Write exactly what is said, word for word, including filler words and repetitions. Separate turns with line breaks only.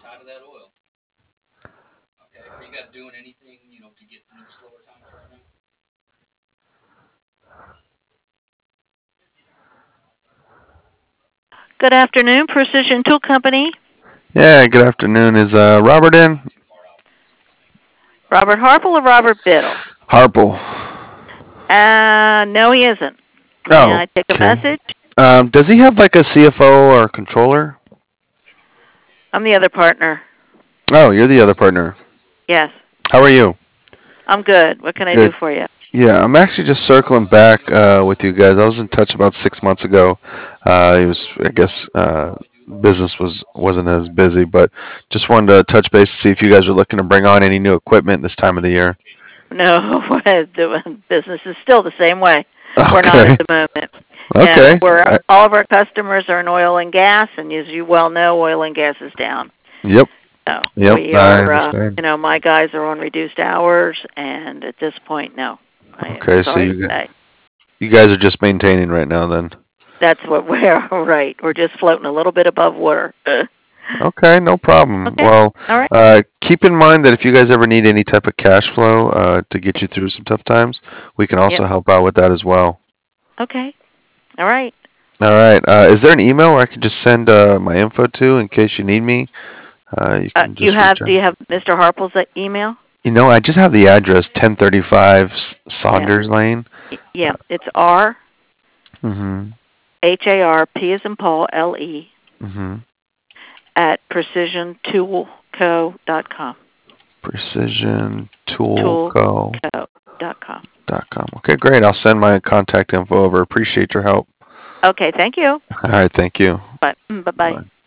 tired of that oil. Okay. Are you guys doing anything, you know, to get through the slower times right now?
Good afternoon, Precision Tool Company.
Yeah, good afternoon. Is uh, Robert in?
Robert Harple or Robert Biddle?
Harple.
Uh, no, he isn't. May
Oh,
I take a
okay.
message?
Um, does he have like a C F O or a controller?
I'm the other partner.
Oh, you're the other partner.
Yes,
How are you?
I'm good. What can I do
Good.
for you?
Yeah, I'm actually just circling back uh, with you guys. I was in touch about six months ago. Uh, it was, I guess, uh, business was wasn't as busy, but just wanted to touch base to see if you guys were looking to bring on any new equipment this time of the year.
No, the business is still the same way. We're not at
Okay.
the moment. No,
Okay.
we're
I,
all of our customers are in oil and gas, and as you well know, oil and gas is down.
yep.
So
Yep.
we
I
are, uh,
understand.
you know, my guys are on reduced hours, and at this point, no. I am
Okay, so
sorry to
you
say.
you guys are just maintaining right now then.
That's what we're right. We're just floating a little bit above water. Uh,
Okay, no problem.
okay.
Well,
All right.
uh, keep in mind that if you guys ever need any type of cash flow uh, to get you through some tough times, we can
Yep.
also help out with that as well.
Okay. All right.
All right. Uh, is there an email where I can just send uh, my info to in case you need me? Uh, you
Uh,
can
you
just
have?
reach
Do
out.
you have Mister Harple's uh, email?
You know, I just have the address ten thirty-five S-
Yeah.
Saunders Lane.
Yeah. It's R
Mm-hmm.
H A R P as in Paul L E
Mm-hmm.
at precision tool co dot com.
Precision Tool
Tool
Co.
co dot com.
Dot com. Okay, great. I'll send my contact info over. Appreciate your help.
Okay. Thank you.
All right, thank you.
Bye. Bye. Bye.
Bye.